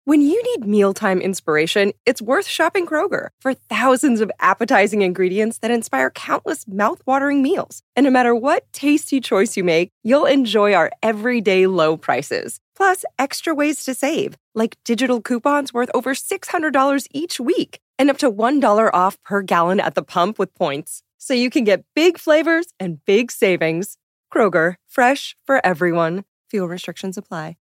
When you need mealtime inspiration, it's worth shopping Kroger for thousands of appetizing ingredients that inspire countless mouth-watering meals. And no matter what tasty choice you make, you'll enjoy our everyday low prices. Plus, extra ways to save, like digital coupons worth over $600 each week and up to $1 off per gallon at the pump with points. So you can get big flavors and big savings. Kroger, fresh for everyone. Fuel restrictions apply.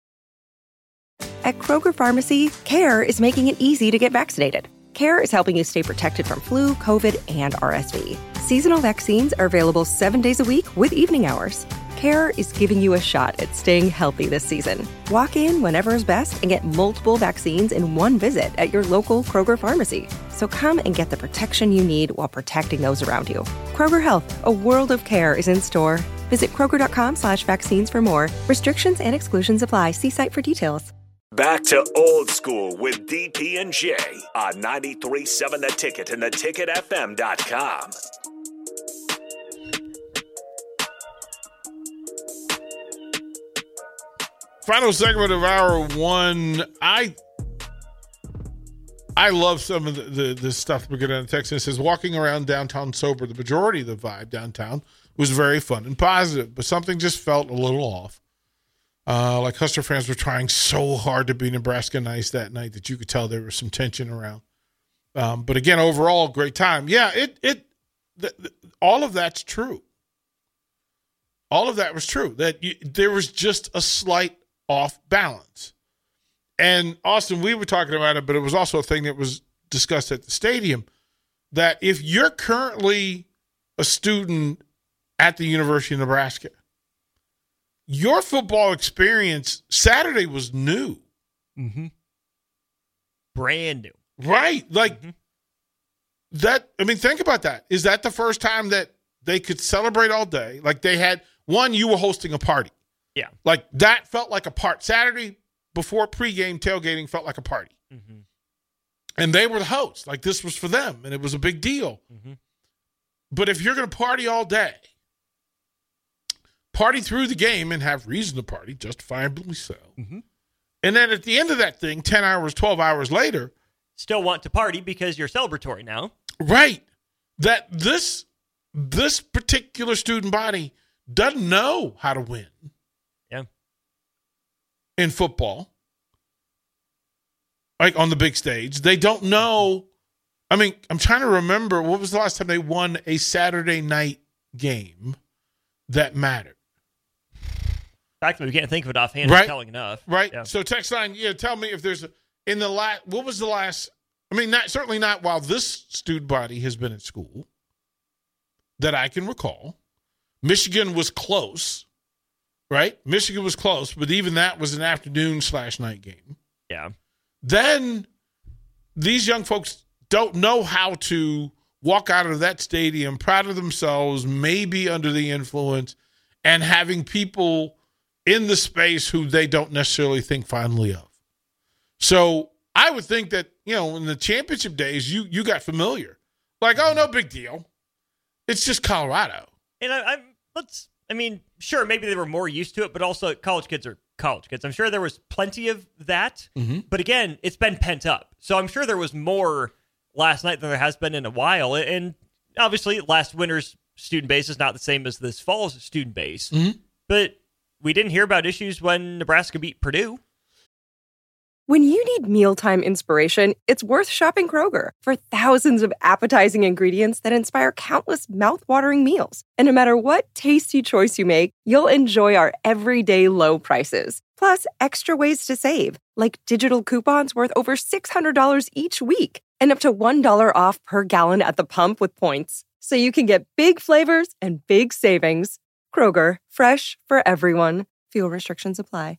At Kroger Pharmacy, CARE is making it easy to get vaccinated. CARE is helping you stay protected from flu, COVID, and RSV. Seasonal vaccines are available 7 days a week with evening hours. CARE is giving you a shot at staying healthy this season. Walk in whenever is best and get multiple vaccines in one visit at your local Kroger Pharmacy. So come and get the protection you need while protecting those around you. Kroger Health, a world of care is in store. Visit Kroger.com/vaccines for more. Restrictions and exclusions apply. See site for details. Back to old school with DP and J on 93.7 The Ticket and theticketfm.com. Final segment of hour one. I love some of the stuff we're getting on the text. It says, walking around downtown sober, the majority of the vibe downtown was very fun and positive, but something just felt a little off. Like Husker fans were trying so hard to be Nebraska nice that night that you could tell there was some tension around. But again, overall, great time. Yeah, all of that's true. All of that was true. There was just a slight off balance. And Austin, we were talking about it, but it was also a thing that was discussed at the stadium, that if you're currently a student at the University of Nebraska, your football experience Saturday was new. Mm-hmm. Brand new. Right. Like that. I mean, think about that. Is that the first time that they could celebrate all day? Like they had one, you were hosting a party. Yeah. Like that felt like a part. Saturday before pregame tailgating felt like a party. Mm-hmm. And they were the hosts. Like this was for them. And it was a big deal. Mm-hmm. But if you're going to party all day, party through the game and have reason to party, justifiably so. Mm-hmm. And then at the end of that thing, 10 hours, 12 hours later. Still want to party because you're celebratory now. Right. That this particular student body doesn't know how to win. Yeah. In football. Like on the big stage. They don't know. I mean, I'm trying to remember, what was the last time they won a Saturday night game that mattered? Actually, we can't think of it offhand. Right. It's telling enough. Right. Yeah. So text line, tell me if there's what was the last, I mean, certainly not while this student body has been at school that I can recall. Michigan was close, right? Michigan was close, but even that was an afternoon/night game. Yeah. Then these young folks don't know how to walk out of that stadium proud of themselves, maybe under the influence, and having people in the space who they don't necessarily think fondly of. So I would think that, in the championship days, you got familiar. Like, oh, no big deal. It's just Colorado. And sure, maybe they were more used to it, but also college kids are college kids. I'm sure there was plenty of that. Mm-hmm. But again, it's been pent up. So I'm sure there was more last night than there has been in a while. And obviously, last winter's student base is not the same as this fall's student base. Mm-hmm. But we didn't hear about issues when Nebraska beat Purdue. When you need mealtime inspiration, it's worth shopping Kroger for thousands of appetizing ingredients that inspire countless mouth-watering meals. And no matter what tasty choice you make, you'll enjoy our everyday low prices. Plus, extra ways to save, like digital coupons worth over $600 each week and up to $1 off per gallon at the pump with points. So you can get big flavors and big savings. Kroger, fresh for everyone. Fuel restrictions apply.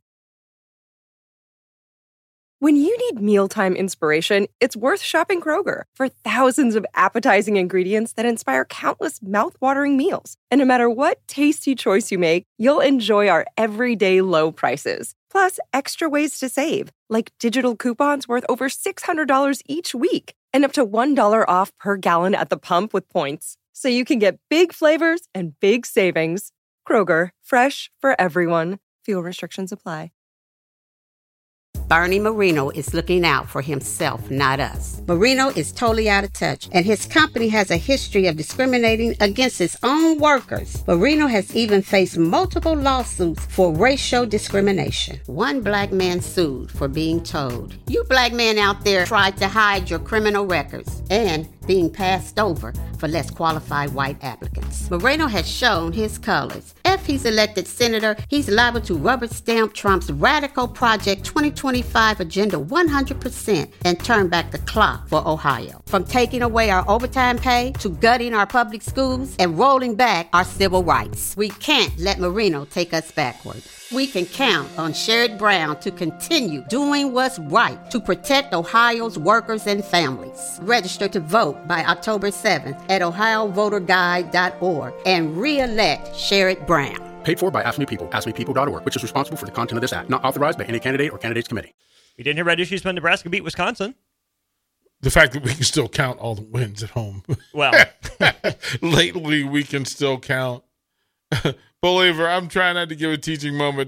When you need mealtime inspiration, it's worth shopping Kroger for thousands of appetizing ingredients that inspire countless mouth-watering meals. And no matter what tasty choice you make, you'll enjoy our everyday low prices. Plus, extra ways to save, like digital coupons worth over $600 each week and up to $1 off per gallon at the pump with points. So you can get big flavors and big savings. Kroger, fresh for everyone. Fuel restrictions apply. Bernie Marino is looking out for himself, not us. Marino is totally out of touch, and his company has a history of discriminating against its own workers. Marino has even faced multiple lawsuits for racial discrimination. One black man sued for being told, "You black men out there tried to hide your criminal records," and being passed over for less qualified white applicants. Moreno has shown his colors. If he's elected senator, he's liable to rubber stamp Trump's radical Project 2025 agenda 100% and turn back the clock for Ohio. From taking away our overtime pay to gutting our public schools and rolling back our civil rights. We can't let Marino take us backward. We can count on Sherrod Brown to continue doing what's right to protect Ohio's workers and families. Register to vote by October 7th at ohiovoterguide.org and re-elect Sherrod Brown. Paid for by AFSCME People, AFSCMEPeople.org, which is responsible for the content of this act, not authorized by any candidate or candidates committee. We didn't hear about issues when Nebraska beat Wisconsin. The fact that we can still count all the wins at home. Well, lately we can still count. Believer, I'm trying not to give a teaching moment.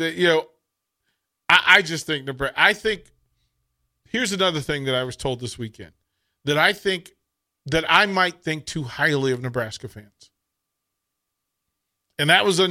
I just think here's another thing that I was told this weekend, that I think that I might think too highly of Nebraska fans. And that was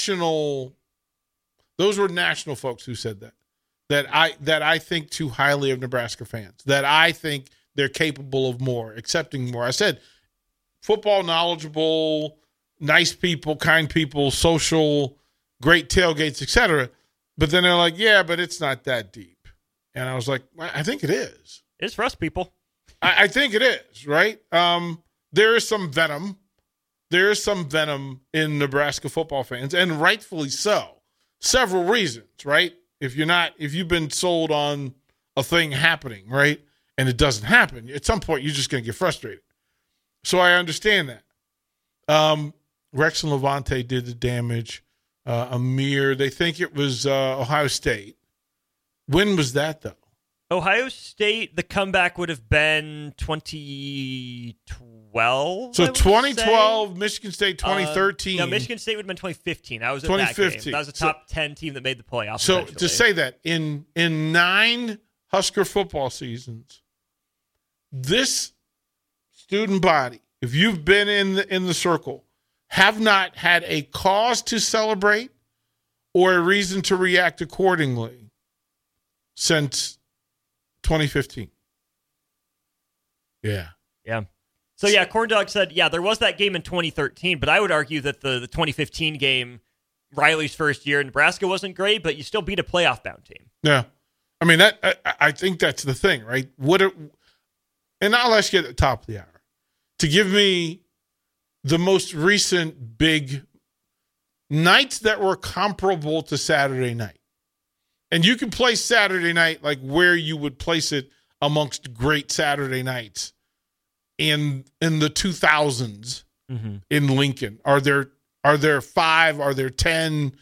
those were national folks who said that I think too highly of Nebraska fans, that I think they're capable of more, accepting more. I said football knowledgeable, nice people, kind people, social, great tailgates, etc. But then they're like, yeah, but it's not that deep. And I was like, I think it is. It's for us people. I think it is, right? There is some venom. There is some venom in Nebraska football fans, and rightfully so. Several reasons, right? If you've been sold on a thing happening, right, and it doesn't happen, at some point you're just going to get frustrated. So I understand that. Rex and Levante did the damage. Amir, they think it was Ohio State. When was that, though? Ohio State, the comeback would have been 2012. So 2012, Michigan State 2013. No, Michigan State would have been 2015. I was at that game. That was a top 10 team that made the playoffs. So eventually. To say that in 9 Husker football seasons, this student body, if you've been in the circle, have not had a cause to celebrate or a reason to react accordingly since 2015. Yeah. So, Corn Dog said, there was that game in 2013, but I would argue that the 2015 game, Riley's first year in Nebraska, wasn't great, but you still beat a playoff-bound team. Yeah. I mean, I think that's the thing, right? And I'll ask you at the top of the hour to give me the most recent big nights that were comparable to Saturday night. And you can place Saturday night like where you would place it amongst great Saturday nights in the 2000s in Lincoln. Are there 5? Are there 10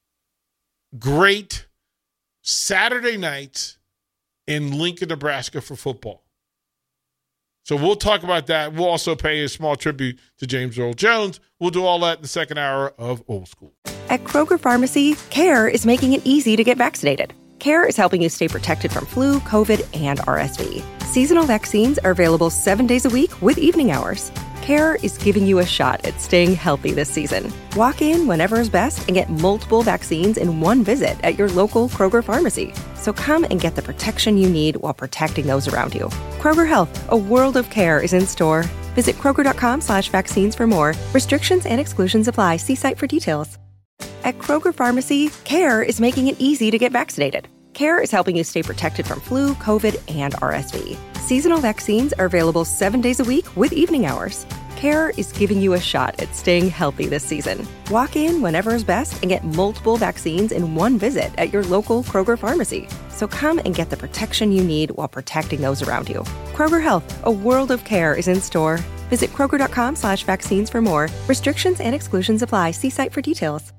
great Saturday nights in Lincoln, Nebraska for football? So we'll talk about that. We'll also pay a small tribute to James Earl Jones. We'll do all that in the second hour of Old School. At Kroger Pharmacy, CARE is making it easy to get vaccinated. CARE is helping you stay protected from flu, COVID, and RSV. Seasonal vaccines are available 7 days a week with evening hours. CARE is giving you a shot at staying healthy this season. Walk in whenever is best and get multiple vaccines in one visit at your local Kroger Pharmacy. So come and get the protection you need while protecting those around you. Kroger Health, a world of care is in store. Visit Kroger.com/vaccines for more. Restrictions and exclusions apply. See site for details. At Kroger Pharmacy, CARE is making it easy to get vaccinated. CARE is helping you stay protected from flu, COVID, and RSV. Seasonal vaccines are available 7 days a week with evening hours. CARE is giving you a shot at staying healthy this season. Walk in whenever is best and get multiple vaccines in one visit at your local Kroger Pharmacy. So come and get the protection you need while protecting those around you. Kroger Health, a world of care is in store. Visit Kroger.com/vaccines for more. Restrictions and exclusions apply. See site for details.